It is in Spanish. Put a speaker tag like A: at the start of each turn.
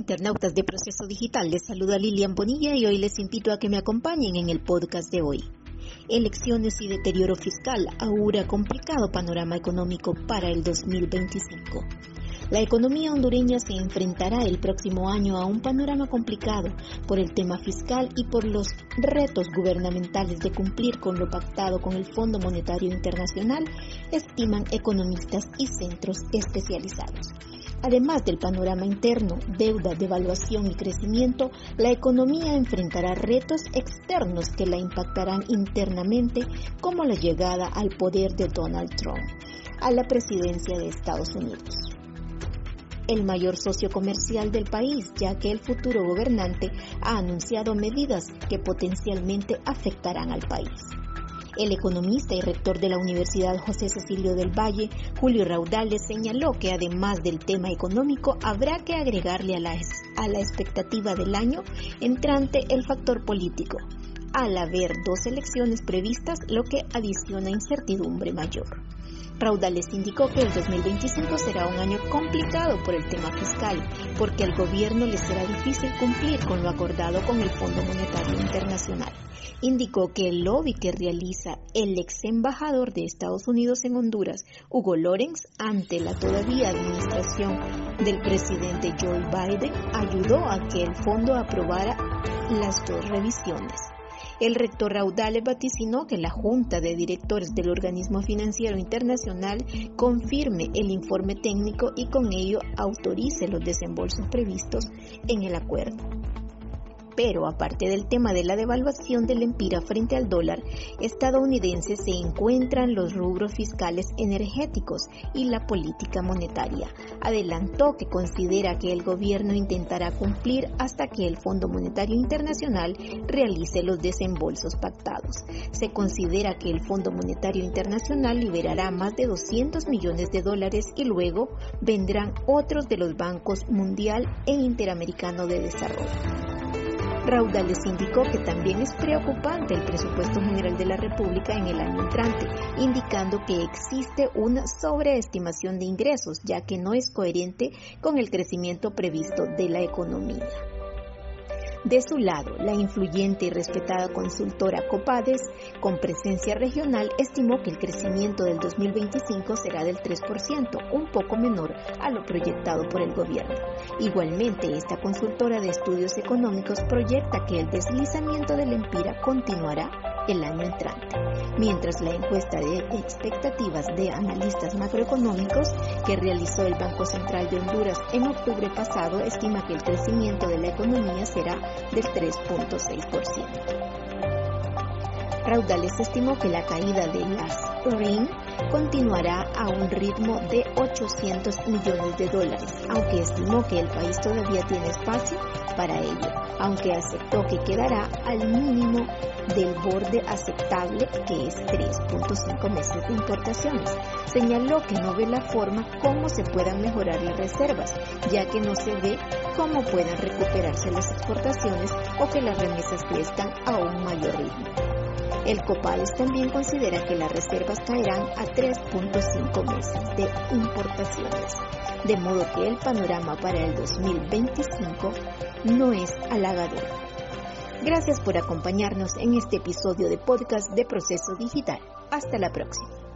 A: internautas de Proceso Digital, les saluda Lilian Bonilla y hoy les invito a que me acompañen en el podcast de hoy. Elecciones y deterioro fiscal augura complicado panorama económico para el 2025. La economía hondureña se enfrentará el próximo año a un panorama complicado por el tema fiscal y por los retos gubernamentales de cumplir con lo pactado con el Fondo Monetario Internacional, estiman economistas y centros especializados. Además del panorama interno, deuda, devaluación y crecimiento, la economía enfrentará retos externos que la impactarán internamente, como la llegada al poder de Donald Trump a la presidencia de Estados Unidos, el mayor socio comercial del país, ya que el futuro gobernante ha anunciado medidas que potencialmente afectarán al país. El economista y rector de la Universidad José Cecilio del Valle, Julio Raudales, señaló que además del tema económico, habrá que agregarle a la expectativa del año entrante el factor político, al haber dos elecciones previstas, lo que adiciona incertidumbre mayor. Raudales indicó que el 2025 será un año complicado por el tema fiscal, porque al gobierno le será difícil cumplir con lo acordado con el Fondo Monetario Internacional. Indicó que el lobby que realiza el ex embajador de Estados Unidos en Honduras, Hugo Lorenz, ante la todavía administración del presidente Joe Biden, ayudó a que el fondo aprobara las dos revisiones. El rector Raudales vaticinó que la Junta de Directores del Organismo Financiero Internacional confirme el informe técnico y con ello autorice los desembolsos previstos en el acuerdo. Pero aparte del tema de la devaluación del empira frente al dólar estadounidense, se encuentran los rubros fiscales energéticos y la política monetaria. Adelantó que considera que el gobierno intentará cumplir hasta que el Fondo Monetario Internacional realice los desembolsos pactados. Se considera que el Fondo Monetario Internacional liberará más de $200 millones y luego vendrán otros de los bancos Mundial e Interamericano de Desarrollo. Raudales indicó que también es preocupante el presupuesto general de la República en el año entrante, indicando que existe una sobreestimación de ingresos, ya que no es coherente con el crecimiento previsto de la economía. De su lado, la influyente y respetada consultora Copades, con presencia regional, estimó que el crecimiento del 2025 será del 3%, un poco menor a lo proyectado por el gobierno. Igualmente, esta consultora de estudios económicos proyecta que el deslizamiento del empira continuará el año entrante, mientras la encuesta de expectativas de analistas macroeconómicos que realizó el Banco Central de Honduras en octubre pasado estima que el crecimiento de la economía será del 3.6%. Raudales estimó que la caída de las RIN continuará a un ritmo de $800 millones, aunque estimó que el país todavía tiene espacio para ello, aunque aceptó que quedará al mínimo del borde aceptable, que es 3.5 meses de importaciones. Señaló que no ve la forma cómo se puedan mejorar las reservas, ya que no se ve cómo puedan recuperarse las exportaciones o que las remesas crezcan a un mayor ritmo. El Copades también considera que las reservas caerán a 3.5 meses de importaciones, de modo que el panorama para el 2025 no es halagador. Gracias por acompañarnos en este episodio de podcast de Proceso Digital. Hasta la próxima.